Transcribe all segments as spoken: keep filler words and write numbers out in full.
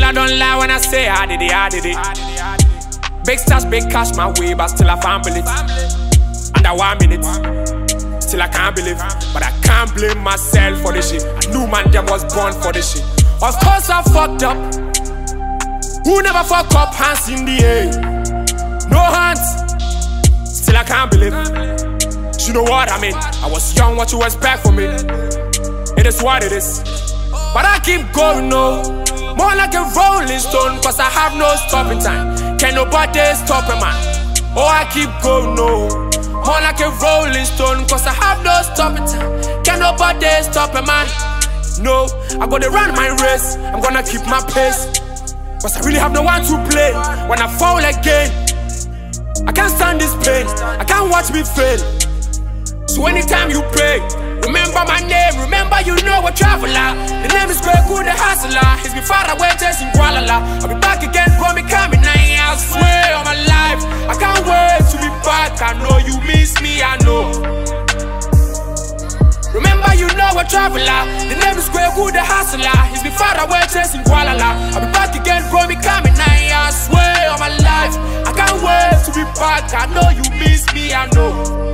I don't lie when I say I did it, I did it. Big stars, big cash my way, but still I can't believe. Under one minute, still I can't believe. But I can't blame myself for this shit. I knew man them was born for this shit. Of course I fucked up. Who never fuck up? Hands in the air. No hands. Still I can't believe. You know what I mean? I was young, what you expect from me? It is what it is. But I keep going, no. More like a rolling stone, cause I have no stopping time. Can nobody stop a man? Oh, I keep going, no. More like a rolling stone, cause I have no stopping time. Can nobody stop a man? No, I'm gonna run my race, I'm gonna keep my pace. Cause I really have no one to play. When I fall again, I can't stand this pain, I can't watch me fail. So anytime you pray, remember my name, remember you know a traveler. The name is Greg Good the Hustler. He's been far away just in Kuala Lumpur. I'll be back again, bro, me coming now. I swear on my life, I can't wait to be back. I know you miss me, I know. Remember you know a traveler. The name is Greg Good the Hustler. He's been far away just in Kuala Lumpur. I'll be back again, bro, me coming now. I swear on my life, I can't wait to be back. I know you miss me, I know.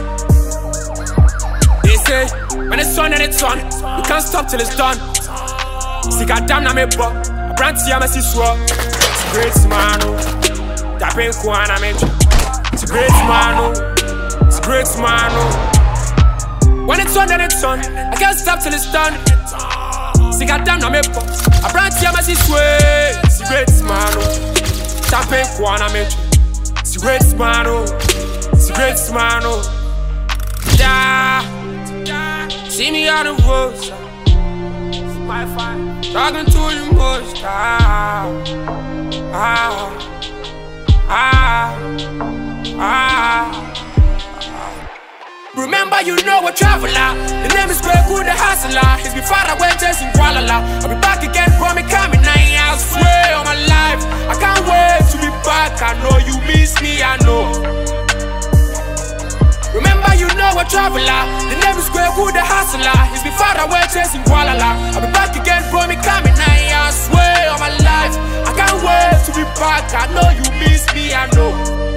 They say, when it's on and it's on, you can't stop till it's done. See, goddamn, I'm a buck. I brand to Yamasi Swap. It's a great man, oh. Tapping Kwana, man. It's a great man, oh. It's a great man, oh. When it's on and it's on, I can't stop till it's done. See, goddamn, I'm a buck. I brand to Yamasi Swap. It's a great man, oh. Tapping Kwana, man. It's a great man, oh. It's a great man, oh. Yeah. See me on the road, talking to you most. Ah, ah, ah, ah. Remember you know a traveler. The name is Greg Good the Hustler. He's been far away just in Kuala Lumpur. I'll be back again, bro, me coming now. I swear on my life, I can't wait to be back. I know you miss me, I know. Remember you know a traveler. The name is Greg Good the Hustler. He's been far away chasing Kuala Lumpur. I'll be back again, bro, me coming now. I swear on my life, I can't wait to be back. I know you miss me, I know.